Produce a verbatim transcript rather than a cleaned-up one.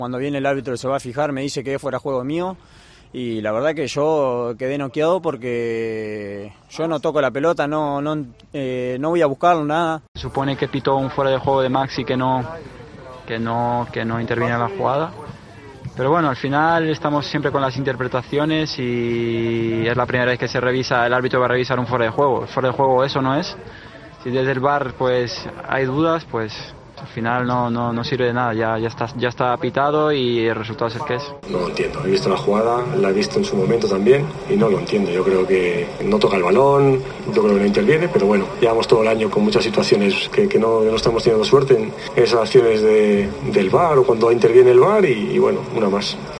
Cuando viene el árbitro se va a fijar, me dice que es fuera de juego mío y la verdad que yo quedé noqueado porque yo no toco la pelota, no, no, eh, no voy a buscarlo, nada. Se supone que pitó un fuera de juego de Maxi que no, que no, que no interviene en la jugada. Pero bueno, al final estamos siempre con las interpretaciones y es la primera vez que se revisa, el árbitro va a revisar un fuera de juego. Fuera de juego eso no es. Si desde el V A R pues hay dudas, pues al final no, no, no sirve de nada, ya, ya, está, ya está pitado y el resultado es el que es. No lo entiendo, he visto la jugada, la he visto en su momento también y no lo entiendo. Yo creo que no toca el balón, yo creo que no interviene, pero bueno, llevamos todo el año con muchas situaciones que, que no, no estamos teniendo suerte en esas acciones de, del V A R o cuando interviene el V A R y, y bueno, una más.